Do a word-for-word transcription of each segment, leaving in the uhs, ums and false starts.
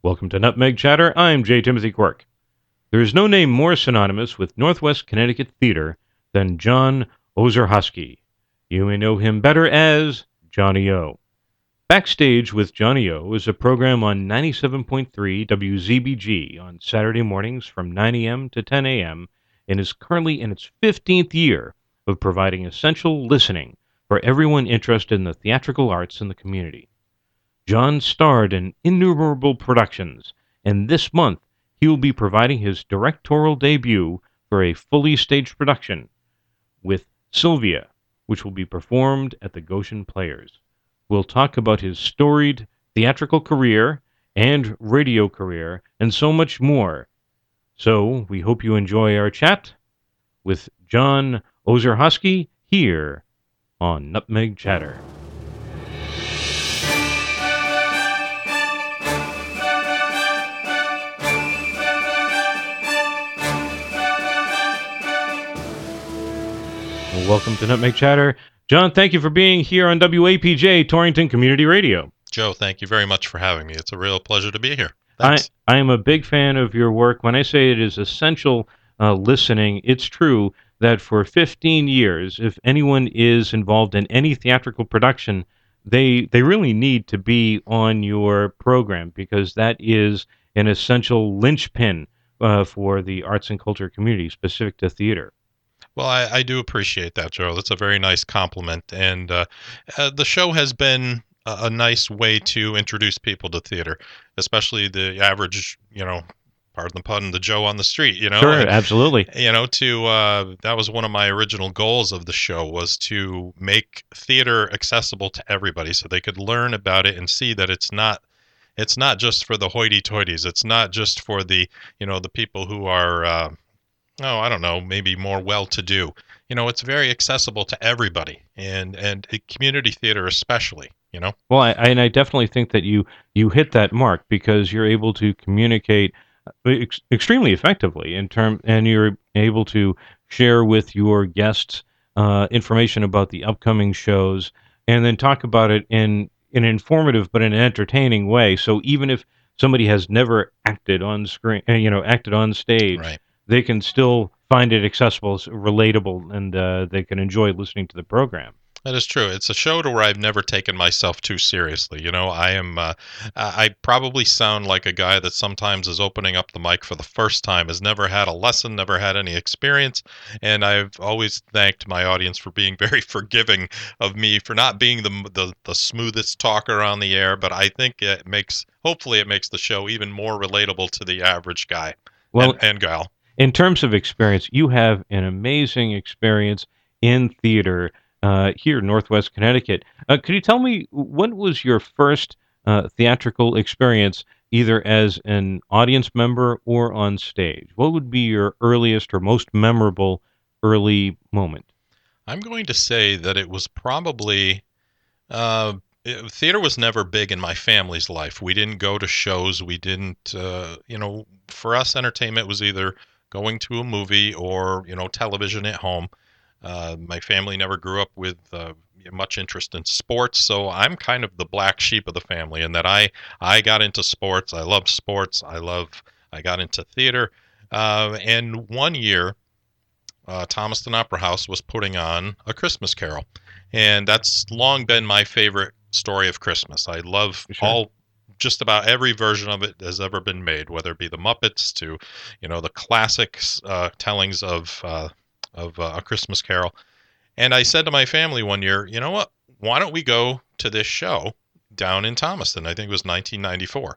Welcome to Nutmeg Chatter. I'm J. Timothy Quirk. There is no name more synonymous with Northwest Connecticut theater than John Ozorhosky. You may know him better as Johnny O. Backstage with Johnny O is a program on ninety-seven point three W Z B G on Saturday mornings from nine a.m. to ten a.m. and is currently in its fifteenth year of providing essential listening for everyone interested in the theatrical arts in the community. John starred in innumerable productions, and this month he will be providing his directorial debut for a fully staged production with Sylvia, which will be performed at the Goshen Players. We'll talk about his storied theatrical career and radio career and so much more. So we hope you enjoy our chat with John Ozorhosky here on Nutmeg Chatter. Welcome to Nutmeg Chatter. John, thank you for being here on W A P J Torrington Community Radio. Joe, thank you very much for having me. It's a real pleasure to be here. Thanks. I, I am a big fan of your work. When I say it is essential uh, listening, it's true that for fifteen years, if anyone is involved in any theatrical production, they they really need to be on your program because that is an essential linchpin uh, for the arts and culture community specific to theater. Well, I, I do appreciate that, Joe. That's a very nice compliment. And uh, uh, the show has been a, a nice way to introduce people to theater, especially the average, you know, pardon the pun, the Joe on the street, you know. Sure, and, absolutely. You know, to uh, that was one of my original goals of the show was to make theater accessible to everybody so they could learn about it and see that it's not it's not just for the hoity-toities. It's not just for the, you know, the people who are uh, oh, I don't know, maybe more well-to-do. You know, it's very accessible to everybody, and and community theater especially, you know? Well, I, and I definitely think that you, you hit that mark because you're able to communicate ex- extremely effectively in term, and you're able to share with your guests uh, information about the upcoming shows and then talk about it in, in an informative but in an entertaining way. So even if somebody has never acted on screen, you know, acted on stage, Right. they can still find it accessible, relatable, and uh, they can enjoy listening to the program. That is true. It's a show to where I've never taken myself too seriously. You know, I am, uh, I probably sound like a guy that sometimes is opening up the mic for the first time, has never had a lesson, never had any experience, and I've always thanked my audience for being very forgiving of me for not being the the, the smoothest talker on the air, but I think it makes, hopefully it makes the show even more relatable to the average guy well, and, and gal. In terms of experience, you have an amazing experience in theater uh, here in Northwest Connecticut. Uh, could you tell me what was your first uh, theatrical experience, either as an audience member or on stage? What would be your earliest or most memorable early moment? I'm going to say that it was probably uh, it, theater was never big in my family's life. We didn't go to shows. We didn't, uh, you know, for us, entertainment was either going to a movie or, you know, television at home. Uh, my family never grew up with uh, much interest in sports, so I'm kind of the black sheep of the family in that I, I got into sports. I love sports. I love, I got into theater. Uh, and one year, uh, Thomaston Opera House was putting on A Christmas Carol. And that's long been my favorite story of Christmas. I love Sure. all just about every version of it has ever been made, whether it be the Muppets to, you know, the classic uh, tellings of uh, of uh, A Christmas Carol. And I said to my family one year, you know what? Why don't we go to this show down in Thomaston? I think it was nineteen ninety-four.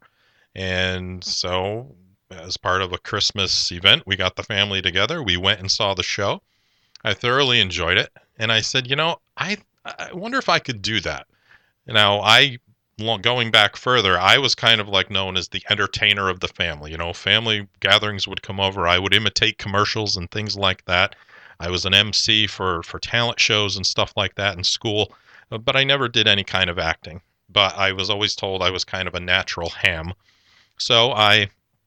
And so, as part of a Christmas event, we got the family together. We went and saw the show. I thoroughly enjoyed it, and I said, you know, I I wonder if I could do that. Now, I going back further, I was kind of like known as the entertainer of the family. You know, family gatherings would come over. I would imitate commercials and things like that. I was an M C for, for talent shows and stuff like that in school, but I never did any kind of acting. But I was always told I was kind of a natural ham. So I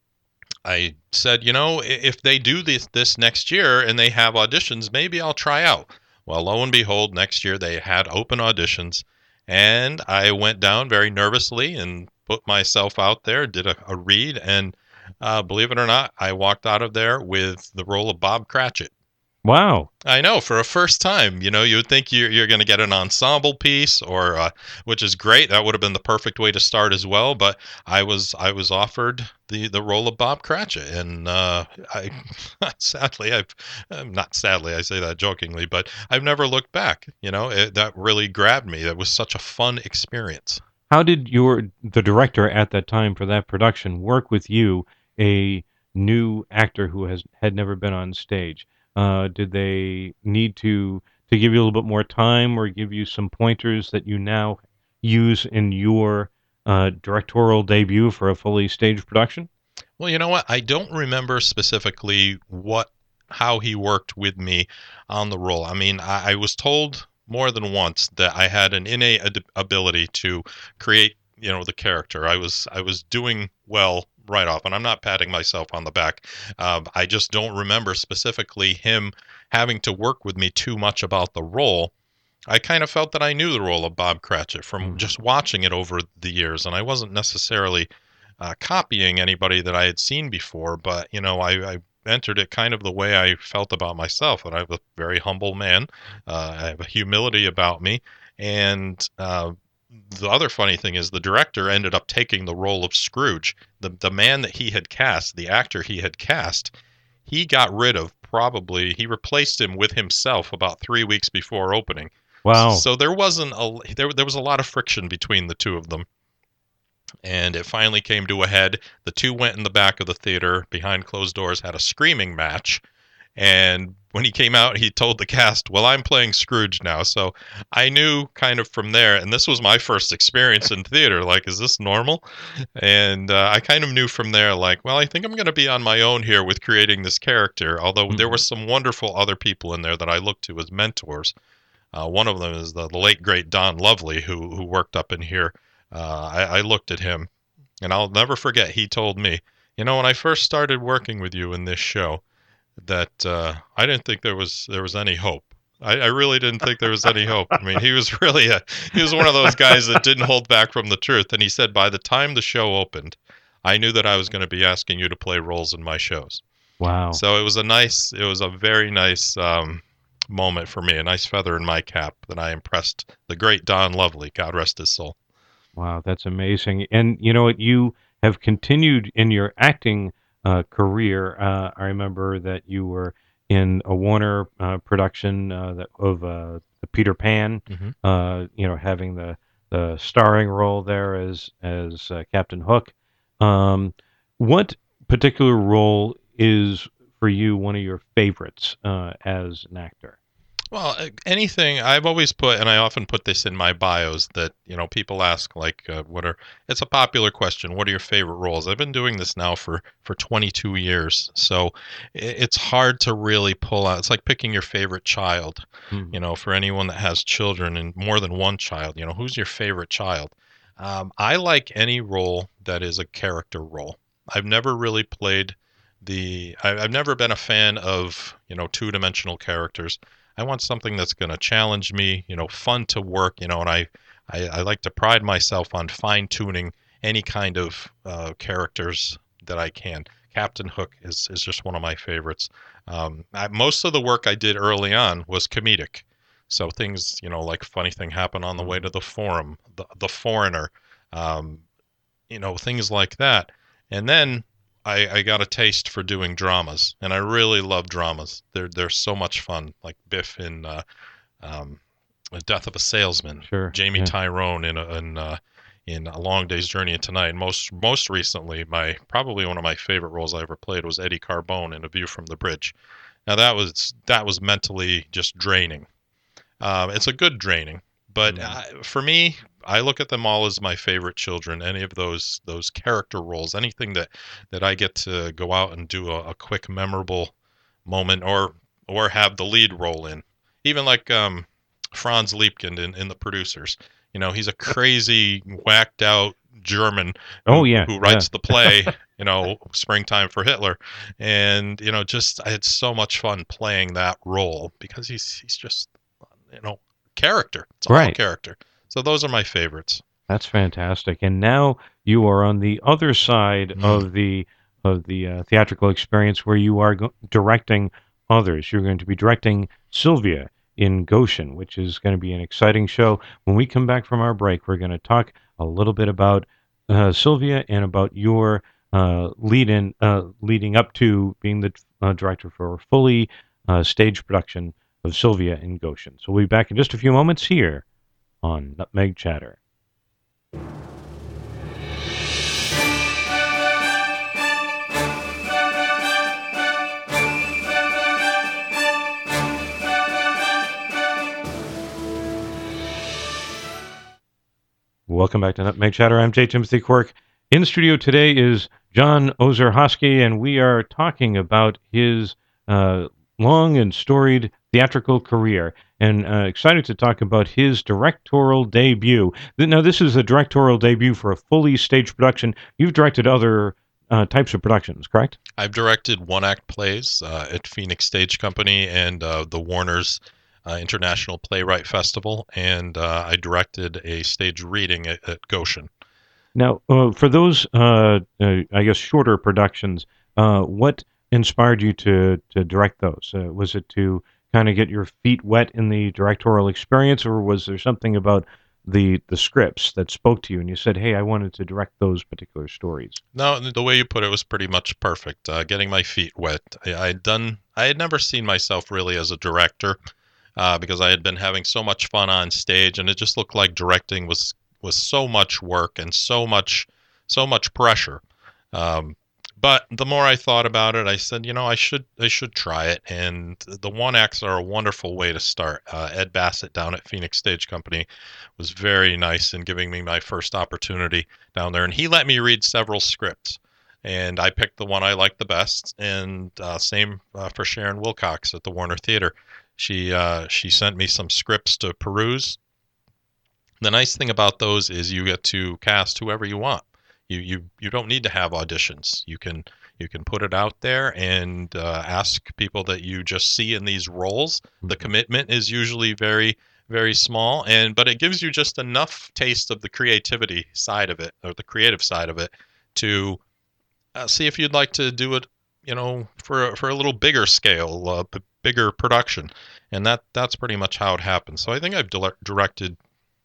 I said, you know, if they do this, this next year and they have auditions, maybe I'll try out. Well, lo and behold, next year they had open auditions. And I went down very nervously and put myself out there, did a, a read, and uh, believe it or not, I walked out of there with the role of Bob Cratchit. Wow. I know, for a first time, you know, you would think you're, you're going to get an ensemble piece, or uh, which is great. That would have been the perfect way to start as well. But I was I was offered the, the role of Bob Cratchit, and uh, I sadly I've uh, not sadly I say that jokingly, but I've never looked back. You know, it, that really grabbed me. That was such a fun experience. How did your the director at that time for that production work with you, a new actor who has had never been on stage? Uh, did they need to to give you a little bit more time, or give you some pointers that you now use in your uh, directorial debut for a fully staged production? Well, you know what? I don't remember specifically what how he worked with me on the role. I mean, I, I was told more than once that I had an innate ad- ability to create, you know, the character. I was I was doing well right off, and I'm not patting myself on the back. Um, I just don't remember specifically him having to work with me too much about the role. I kind of felt that I knew the role of Bob Cratchit from Mm. just watching it over the years, and I wasn't necessarily uh, copying anybody that I had seen before, but you know, I, I entered it kind of the way I felt about myself, and I'm a very humble man. Uh, I have a humility about me, and uh, the other funny thing is the director ended up taking the role of Scrooge. The the man that he had cast, the actor he had cast, he got rid of probably he replaced him with himself about three weeks before opening. Wow. So there wasn't a there there was a lot of friction between the two of them. And it finally came to a head. The two went in the back of the theater behind closed doors, had a screaming match. And when he came out, he told the cast, "Well, I'm playing Scrooge now." So I knew kind of from there, and this was my first experience in theater. Like, is this normal? And uh, I kind of knew from there, like, well, I think I'm going to be on my own here with creating this character. Although there were Mhm. some wonderful other people in there that I looked to as mentors. Uh, one of them is the, the late great Don Lovely, who who worked up in here. Uh, I, I looked at him, and I'll never forget. He told me, "You know, when I first started working with you in this show, that uh, I didn't think there was there was any hope. I, I really didn't think there was any hope. I mean, he was really a he was one of those guys that didn't hold back from the truth. And he said, by the time the show opened, I knew that I was going to be asking you to play roles in my shows. Wow. So it was a nice, it was a very nice um, moment for me, a nice feather in my cap that I impressed the great Don Lovely, God rest his soul. Wow, that's amazing. And you know what? You have continued in your acting uh, career. Uh, I remember that you were in a Warner uh, production uh, that, of uh, the Peter Pan. Mm-hmm. Uh, you know, having the the starring role there as as uh, Captain Hook. Um, what particular role is for you one of your favorites uh, as an actor? Well, uh, anything I've always put, and I often put this in my bios that, you know, people ask, like, uh, what are, it's a popular question. What are your favorite roles? I've been doing this now for, for twenty-two years. So i- it's hard to really pull out. It's like picking your favorite child, Mhm. you know, for anyone that has children and more than one child, you know, who's your favorite child? Um, I like any role that is a character role. I've never really played the, I, I've never been a fan of, you know, two dimensional characters. I want something that's going to challenge me, you know, fun to work, you know, and I, I, I like to pride myself on fine tuning any kind of uh, characters that I can. Captain Hook is, is just one of my favorites. Um, I, most of the work I did early on was comedic. So things, you know, like Funny Thing Happened on the Way to the Forum, The, the Foreigner, um, you know, things like that. And then I, I got a taste for doing dramas, and I really love dramas. They're they're so much fun, like Biff in uh, um, The Death of a Salesman, Sure. Jamie Yeah. Tyrone in a, in uh, in A Long Day's Journey into Night. And most most recently, my probably one of my favorite roles I ever played was Eddie Carbone in A View from the Bridge. Now that was that was mentally just draining. Um, it's a good draining, but Mhm. I, for me, I look at them all as my favorite children. Any of those those character roles, anything that that I get to go out and do a, a quick, memorable moment, or or have the lead role in, even like um, Franz Liebkind in, in The Producers. You know, he's a crazy, whacked out German Oh who, yeah, who yeah. writes the play, you know, Springtime for Hitler, and you know, just I had so much fun playing that role because he's he's just, you know, character. It's all Right. character. So those are my favorites. That's fantastic. And now you are on the other side Mm. of the of the uh, theatrical experience, where you are go- directing others. You're going to be directing Sylvia in Goshen, which is going to be an exciting show. When we come back from our break, we're going to talk a little bit about uh, Sylvia and about your uh, lead in uh, leading up to being the uh, director for a fully uh, stage production of Sylvia in Goshen. So we'll be back in just a few moments here on Nutmeg Chatter. Welcome back to Nutmeg Chatter. I'm J. Timothy Quirk. In studio today is John Ozorhosky, and we are talking about his uh, long and storied theatrical career, and uh, excited to talk about his directorial debut. Now, this is a directorial debut for a fully staged production. You've directed other uh, types of productions, correct? I've directed one-act plays uh, at Phoenix Stage Company and uh, the Warner's uh, International Playwright Festival, and uh, I directed a stage reading at, at Goshen. Now, uh, for those, uh, uh, I guess, shorter productions, uh, what inspired you to to direct those? Uh, was it to kind of get your feet wet in the directorial experience, or was there something about the the scripts that spoke to you, and you said, "Hey, I wanted to direct those particular stories"? No, the way you put it was pretty much perfect. Uh, getting my feet wet. I, I had done. I had never seen myself really as a director uh, because I had been having so much fun on stage, and it just looked like directing was was so much work and so much so much pressure. Um, but the more I thought about it, I said, you know, I should I should try it. And the one acts are a wonderful way to start. Uh, Ed Bassett down at Phoenix Stage Company was very nice in giving me my first opportunity down there, and he let me read several scripts. And I picked the one I liked the best. And uh, same uh, for Sharon Wilcox at the Warner Theater. She uh, she sent me some scripts to peruse. The nice thing about those is you get to cast whoever you want. You you you don't need to have auditions. You can you can put it out there and uh, ask people that you just see in these roles. The commitment is usually very very small, and but it gives you just enough taste of the creativity side of it, or the creative side of it, to uh, see if you'd like to do it, you know, for for a little bigger scale, uh, b- bigger production, and that that's pretty much how it happens. So I think I've dile- directed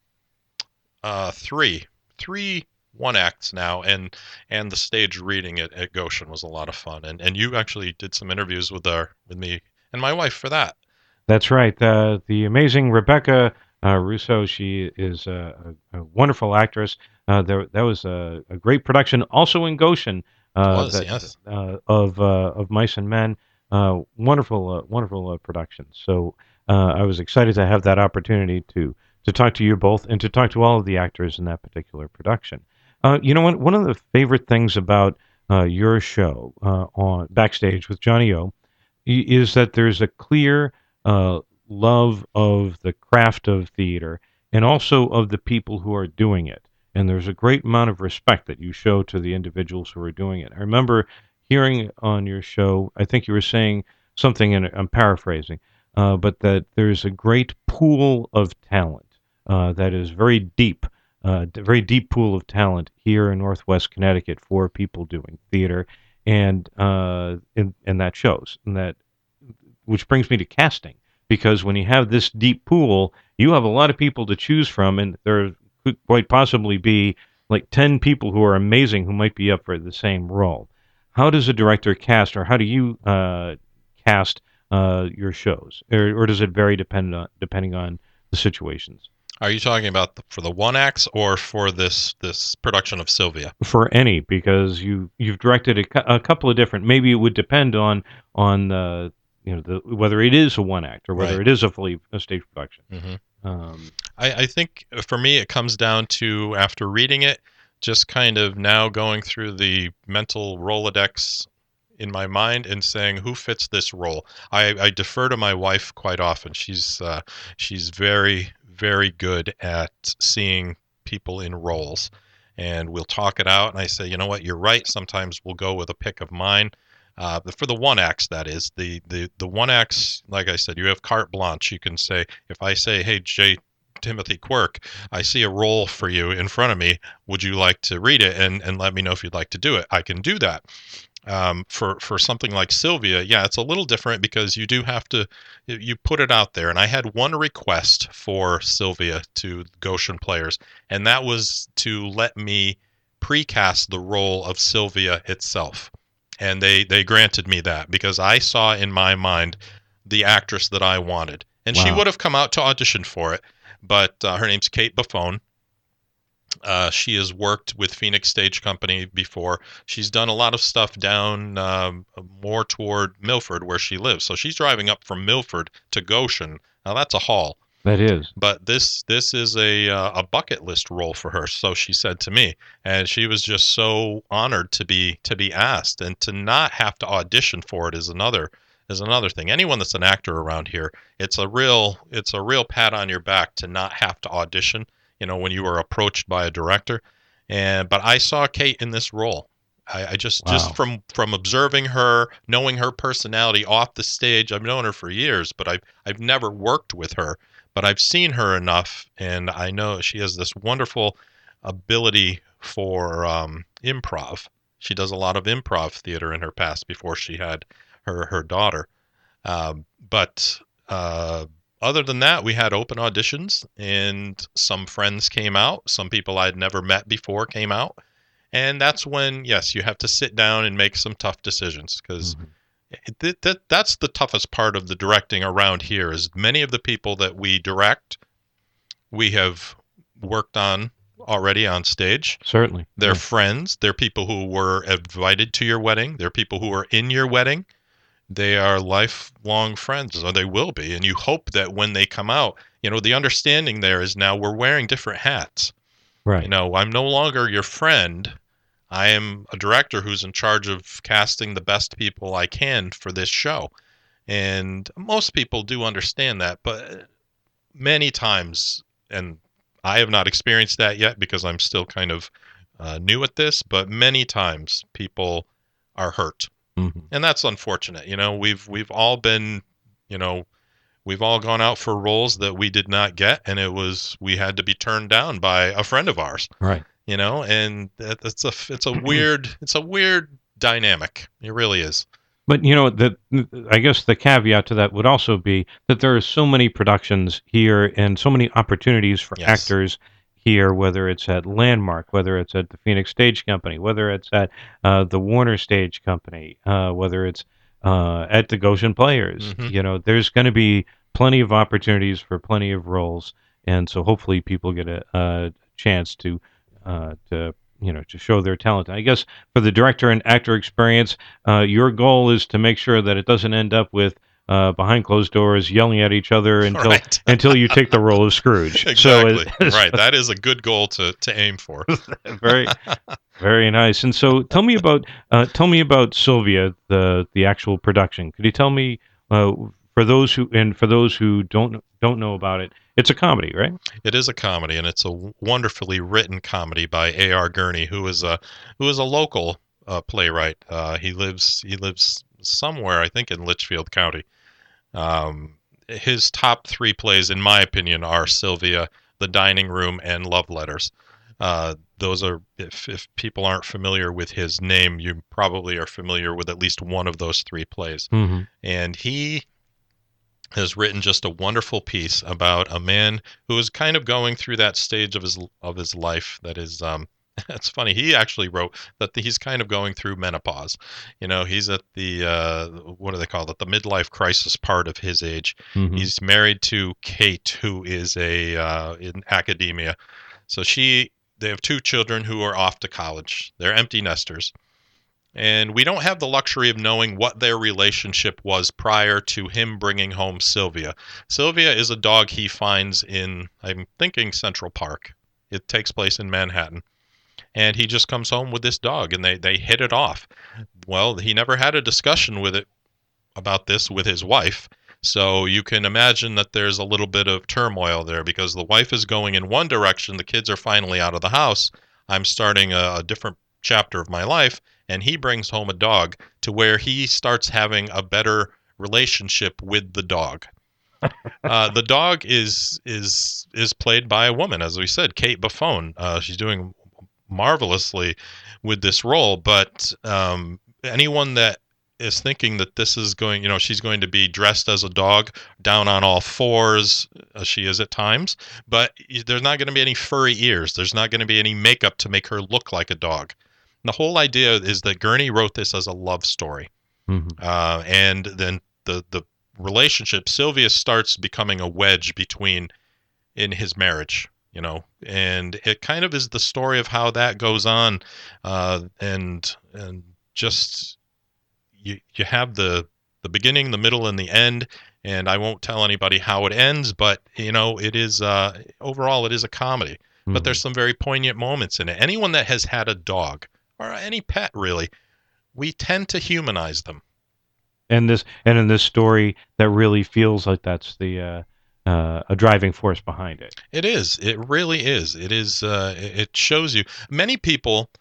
uh, three three one acts now, and and the stage reading at, at Goshen was a lot of fun, and and you actually did some interviews with our with me and my wife for that. That's right. Uh, the amazing Rebecca uh, Russo. She is a, a, a wonderful actress. Uh, there, that was a, a great production, also in Goshen. It Uh, was, that yes. uh, of uh, of Mice and Men. Uh, wonderful, uh, wonderful uh, production. So uh, I was excited to have that opportunity to to talk to you both and to talk to all of the actors in that particular production. Uh, you know, one one of the favorite things about uh, your show uh, on Backstage with Johnny O i- is that there's a clear uh, love of the craft of theater and also of the people who are doing it. And there's a great amount of respect that you show to the individuals who are doing it. I remember hearing on your show, I think you were saying something, and I'm paraphrasing, uh, but that there's a great pool of talent uh, that is very deep, uh, d- very deep pool of talent here in Northwest Connecticut for people doing theater, and uh, and, and that shows, and that which brings me to casting, because when you have this deep pool, you have a lot of people to choose from, and there could quite possibly be like ten people who are amazing who might be up for the same role. How does a director cast, or how do you uh, cast uh, your shows, or, or does it vary depending on depending on the situations? Are you talking about the, for the one acts or for this this production of Sylvia? For any, because you you've directed a, cou- a couple of different. Maybe it would depend on on uh, you know the, whether it is a one act or whether Right. it is a fully a stage production. hmm Um, I, I think for me it comes down to, after reading it, just kind of now going through the mental Rolodex in my mind and saying who fits this role. I, I defer to my wife quite often. She's uh, she's very very good at seeing people in roles, and we'll talk it out. And I say, you know what, you're right. Sometimes we'll go with a pick of mine. Uh, but for the one acts, that is the the the one acts. Like I said, you have carte blanche. You can say, if I say, hey Jay Timothy Quirk, I see a role for you in front of me. Would you like to read it and, and let me know if you'd like to do it? I can do that. Um, for, for something like Sylvia, yeah, it's a little different because you do have to, you put it out there. And I had one request for Sylvia to Goshen players, and that was to let me precast the role of Sylvia itself. And they, they granted me that because I saw in my mind the actress that I wanted. And wow. She would have come out to audition for it, but uh, her name's Kate Buffone. Uh, she has worked with Phoenix Stage Company before. She's done a lot of stuff down um, more toward Milford where she lives. So she's driving up from Milford to Goshen. Now that's a haul. That is. But this this is a uh, a bucket list role for her, so she said to me, and she was just so honored to be to be asked, and to not have to audition for it is another is another thing. Anyone that's an actor around here, it's a real it's a real pat on your back to not have to audition. You know, when you were approached by a director, and but I saw Kate in this role. I, I just wow. just from from observing her, knowing her personality off the stage. I've known her for years, but I've I've never worked with her. But I've seen her enough, and I know she has this wonderful ability for um, improv. She does a lot of improv theater in her past before she had her her daughter. Um, but uh, other than that, we had open auditions, and some friends came out. Some people I'd never met before came out. And that's when, yes, you have to sit down and make some tough decisions, because mm-hmm. That, that that's the toughest part of the directing around here. Is many of the people that we direct, we have worked on already on stage. Certainly, they're yeah. friends. They're people who were invited to your wedding. They're people who are in your wedding. They are lifelong friends, or they will be. And you hope that when they come out, you know, the understanding there is now we're wearing different hats. Right. You know, I'm no longer your friend. I am a director who's in charge of casting the best people I can for this show. And most people do understand that, but many times, and I have not experienced that yet because I'm still kind of uh, new at this, but many times people are hurt. Mm-hmm. And that's unfortunate. You know, we've we've all been, you know, we've all gone out for roles that we did not get, and it was we had to be turned down by a friend of ours. Right. You know, and it's a it's a weird it's a weird dynamic. It really is. But you know, the I guess the caveat to that would also be that there are so many productions here and so many opportunities for yes. actors here, whether it's at Landmark, whether it's at the Phoenix Stage Company, whether it's at uh, the Warner Stage Company, uh, whether it's uh, at the Goshen Players. Mm-hmm. You know, there's going to be plenty of opportunities for plenty of roles, and so hopefully people get a, a chance to. Uh, to you know to show their talent. I guess for the director and actor experience, uh, your goal is to make sure that it doesn't end up with uh, behind closed doors yelling at each other until right. until you take the role of Scrooge. Exactly. So it, right. That is a good goal to, to aim for. very very nice. And so tell me about uh, tell me about Sylvia, the the actual production. Could you tell me uh, for those who and for those who don't don't know about it? It's a comedy, right? It is a comedy, and it's a wonderfully written comedy by A R Gurney, who is a who is a local uh, playwright. Uh, he lives he lives somewhere, I think, in Litchfield County. Um, his top three plays, in my opinion, are Sylvia, The Dining Room, and Love Letters. Uh, those are, if if people aren't familiar with his name, you probably are familiar with at least one of those three plays. Mm-hmm. And he has written just a wonderful piece about a man who is kind of going through that stage of his of his life that is um it's funny, he actually wrote that he's kind of going through menopause. You know, he's at the uh what do they call it, the midlife crisis part of his age. Mm-hmm. He's married to Kate, who is a uh in academia. So she they have two children who are off to college. They're empty nesters. And we don't have the luxury of knowing what their relationship was prior to him bringing home Sylvia. Sylvia is a dog he finds in, I'm thinking, Central Park. It takes place in Manhattan. And he just comes home with this dog, and they, they hit it off. Well, he never had a discussion with it about this with his wife. So you can imagine that there's a little bit of turmoil there because the wife is going in one direction. The kids are finally out of the house. I'm starting a, a different chapter of my life. And he brings home a dog to where he starts having a better relationship with the dog. Uh, the dog is is is played by a woman, as we said, Kate Buffone. Uh, she's doing marvelously with this role. But um, anyone that is thinking that this is going, you know, she's going to be dressed as a dog, down on all fours, as she is at times, but there's not going to be any furry ears. There's not going to be any makeup to make her look like a dog. The whole idea is that Gurney wrote this as a love story. Mhm. Uh, and then the, the relationship, Sylvia starts becoming a wedge between in his marriage, you know, and it kind of is the story of how that goes on. Uh, and, and just, you, you have the, the beginning, the middle, and the end. And I won't tell anybody how it ends, but you know, it is, uh, overall, it is a comedy, Mhm. but there's some very poignant moments in it. Anyone that has had a dog or any pet, really, we tend to humanize them. And this, and in this story, that really feels like that's the uh, uh, a driving force behind it. It is. It really is. It is. Uh, it shows you. Many people.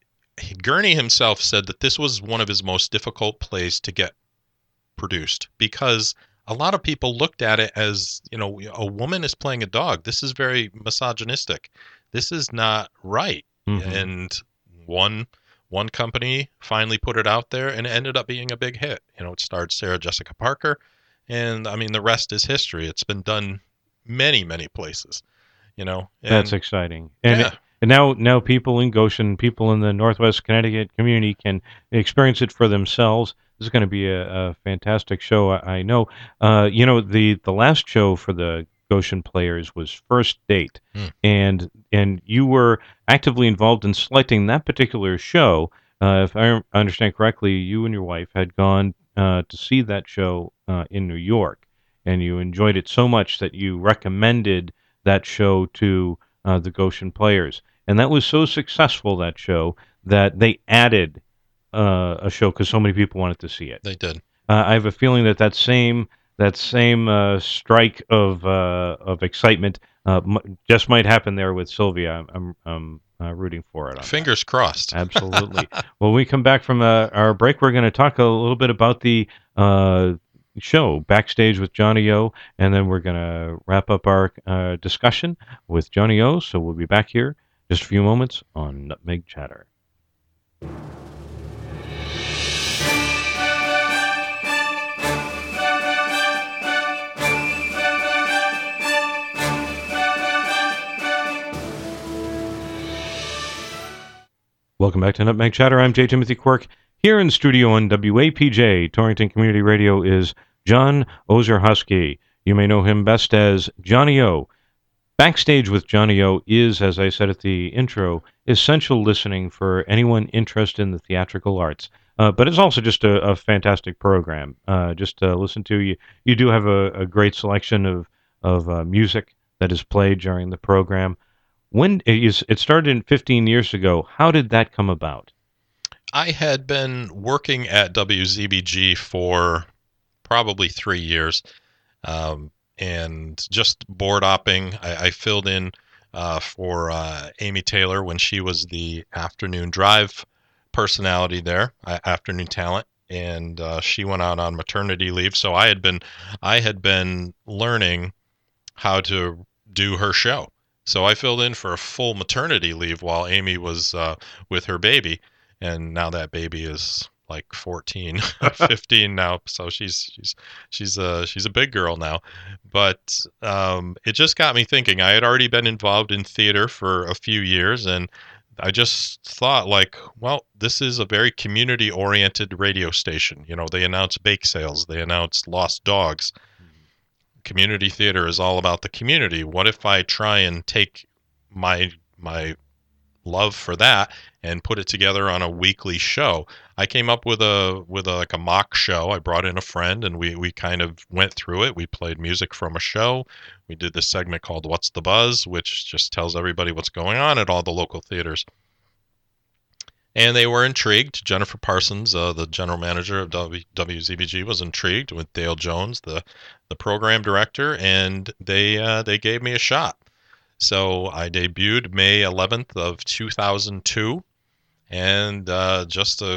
Gurney himself said that this was one of his most difficult plays to get produced because a lot of people looked at it as, you know, a woman is playing a dog. This is very misogynistic. This is not right. Mhm. And one one company finally put it out there, and it ended up being a big hit. You know, it starred Sarah Jessica Parker, and I mean, the rest is history. It's been done many, many places. You know, and That's exciting. And yeah, it, and now now people in Goshen, people in the Northwest Connecticut community can experience it for themselves. This is going to be a, a fantastic show. I, I know. Uh, you know, the the last show for the Goshen players was First Date, Hmm. and and you were actively involved in selecting that particular show. Uh, if I understand correctly, you and your wife had gone uh, to see that show uh, in New York, and you enjoyed it so much that you recommended that show to uh, the Goshen players. And that was so successful, that show, that they added uh, a show because so many people wanted to see it. they did. Uh, I have a feeling that that same that same uh, strike of uh, of excitement uh, m- just might happen there with Sylvia. I'm, I'm, I'm uh, rooting for it. On that. Fingers crossed. Absolutely. Well, when we come back from uh, our break, we're going to talk a little bit about the uh, show, Backstage with Johnny O, and then we're going to wrap up our uh, discussion with Johnny O. So we'll be back here just a few moments on Nutmeg Chatter. Welcome back to Nutmeg Chatter. I'm J. Timothy Quirk. Here in studio on W A P J, Torrington Community Radio, is John Ozerhusky. You may know him best as Johnny O. Backstage with Johnny O is, as I said at the intro, essential listening for anyone interested in the theatrical arts. Uh, but it's also just a, a fantastic program. Uh, just to listen to you. You do have a, a great selection of of uh, music that is played during the program. When it, is, it started fifteen years ago, how did that come about? I had been working at W Z B G for probably three years, um, and just board opping. I, I filled in uh, for uh, Amy Taylor when she was the afternoon drive personality there, uh, afternoon talent, and uh, she went out on maternity leave. So I had been, I had been learning how to do her show. So I filled in for a full maternity leave while Amy was uh, with her baby, and now that baby is like fourteen, fifteen now. So she's she's she's a she's a big girl now. But um, it just got me thinking. I had already been involved in theater for a few years, and I just thought, like, well, this is a very community-oriented radio station. You know, they announce bake sales, they announce lost dogs. Community theater is all about the community. What if I try and take my my love for that and put it together on a weekly show? I came up with a with a, like a mock show. I brought in a friend, and we we kind of went through it. We played music from a show. We did this segment called What's the Buzz, which just tells everybody what's going on at all the local theaters. And they were intrigued. Jennifer Parsons, uh, the general manager of W Z B G, was intrigued with Dale Jones, the the program director, and they uh, they gave me a shot. So I debuted May eleventh of two thousand two, and uh, just a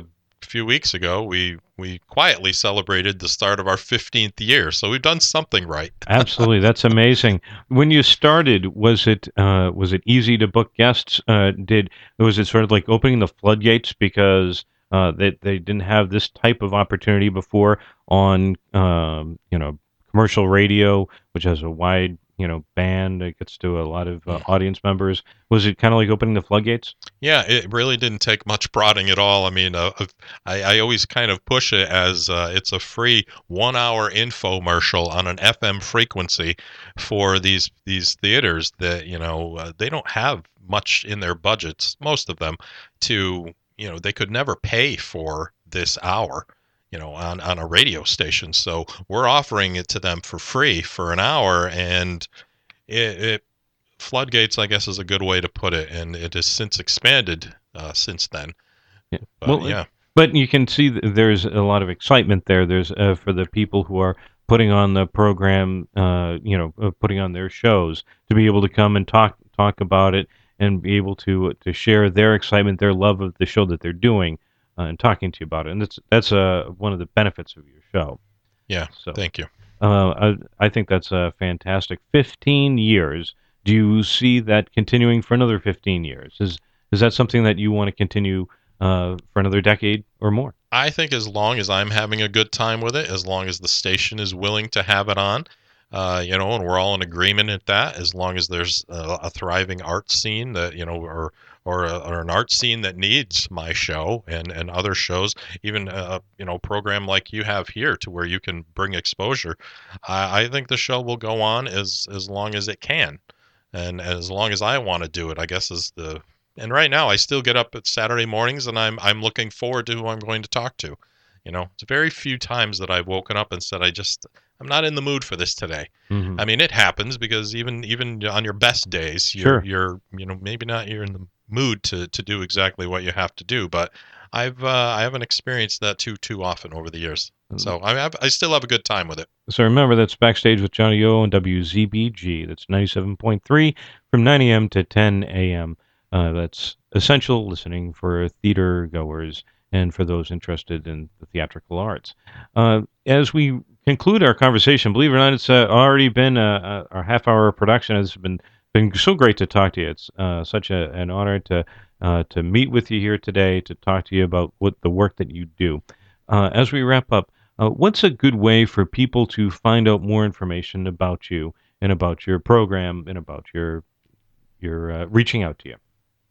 a few weeks ago, we we quietly celebrated the start of our fifteenth year. So we've done something right. Absolutely, that's amazing. When you started, was it uh, was it easy to book guests? Uh, did was it sort of like opening the floodgates because uh, they they didn't have this type of opportunity before on um, you know commercial radio, which has a wide you know band that gets to a lot of uh, audience members? Was it kind of like opening the floodgates? Yeah, it really didn't take much prodding at all. I mean, uh, I, I always kind of push it as uh, it's a free one-hour infomercial on an F M frequency for these these theaters that you know uh, they don't have much in their budgets, most of them, to you know they could never pay for this hour, you know, on on a radio station. So we're offering it to them for free for an hour, and it, it floodgates, I guess, is a good way to put it, and it has since expanded uh, since then. Yeah. But Well, yeah, but you can see that there's a lot of excitement there. There's uh, for the people who are putting on the program, uh, you know, uh, putting on their shows to be able to come and talk talk about it and be able to to share their excitement, their love of the show that they're doing, uh, and talking to you about it. And that's that's uh, one of the benefits of your show. yeah. So Thank you. uh, I, I think that's uh, fantastic. Fifteen years. Do you see that continuing for another fifteen years? Is is that something that you want to continue uh, for another decade or more? I think as long as I'm having a good time with it, as long as the station is willing to have it on, uh, you know, and we're all in agreement at that, as long as there's a, a thriving art scene that, you know, or or, a, or an art scene that needs my show and, and other shows, even a, you know, program like you have here to where you can bring exposure, I, I think the show will go on as, as long as it can. And as long as I want to do it, I guess is the and right now I still get up at Saturday mornings and I'm I'm looking forward to who I'm going to talk to. You know, it's very few times that I've woken up and said I just I'm not in the mood for this today. Mm-hmm. I mean, it happens because even even on your best days, you're Sure. you're you know maybe not you're in the mood to to do exactly what you have to do. But I've uh, I haven't experienced that too too often over the years. So I have, I still have a good time with it. So remember, that's Backstage with Johnny O on W Z B G. That's ninety-seven point three from nine a.m. to ten a.m. Uh, that's essential listening for theater goers and for those interested in the theatrical arts. Uh, as we conclude our conversation, believe it or not, it's uh, already been a, a, a half-hour production. It's been been so great to talk to you. It's uh, such a, an honor to uh, to meet with you here today, to talk to you about what the work that you do. Uh, as we wrap up, Uh, what's a good way for people to find out more information about you and about your program and about your your uh, reaching out to you?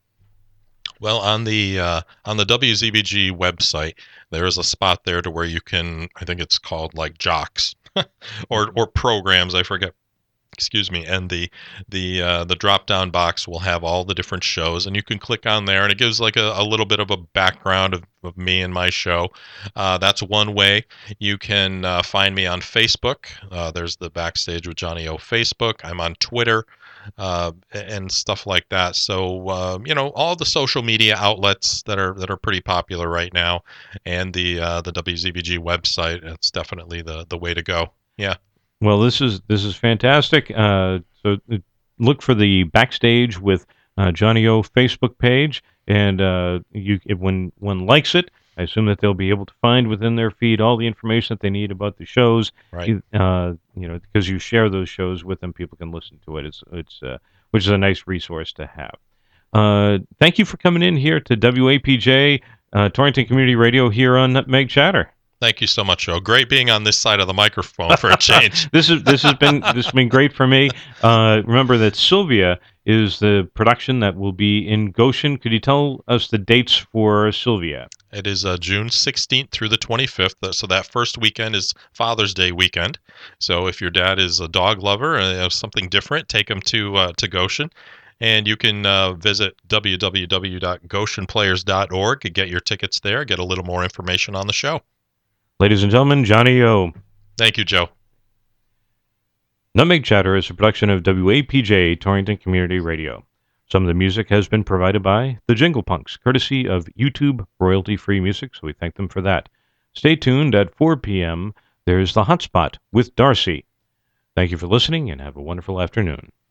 Well, on the uh, on the W Z B G website, there is a spot there to where you can, I think it's called like jocks or or programs, I forget. Excuse me, and the the uh, the drop down box will have all the different shows, and you can click on there, and it gives like a, a little bit of a background of, of me and my show. Uh, that's one way. You can uh, find me on Facebook. Uh, there's the Backstage with Johnny O Facebook. I'm on Twitter uh, and stuff like that. So uh, you know, all the social media outlets that are that are pretty popular right now, and the uh, the W Z B G website. It's definitely the the way to go. Yeah. Well, this is this is fantastic. Uh, so uh, look for the Backstage with uh, Johnny O Facebook page, and uh, you if when one likes it, I assume that they'll be able to find within their feed all the information that they need about the shows. Right. Uh, you know, because you share those shows with them, people can listen to it. It's it's uh, which is a nice resource to have. Uh, thank you for coming in here to W A P J uh, Torrington Community Radio here on Nutmeg Chatter. Thank you so much, Joe. Great being on this side of the microphone for a change. this is this has been this has been great for me. Uh, remember that Sylvia is the production that will be in Goshen. Could you tell us the dates for Sylvia? It is uh, June sixteenth through the twenty-fifth. So that first weekend is Father's Day weekend. So if your dad is a dog lover and uh, something different, take him to uh, to Goshen. And you can uh, visit w w w dot goshen players dot org to get your tickets there, get a little more information on the show. Ladies and gentlemen, Johnny O. Thank you, Joe. Nutmeg Chatter is a production of W A P J Torrington Community Radio. Some of the music has been provided by the Jingle Punks, courtesy of YouTube royalty-free music, so we thank them for that. Stay tuned at four p.m. There's The Hotspot with Darcy. Thank you for listening, and have a wonderful afternoon.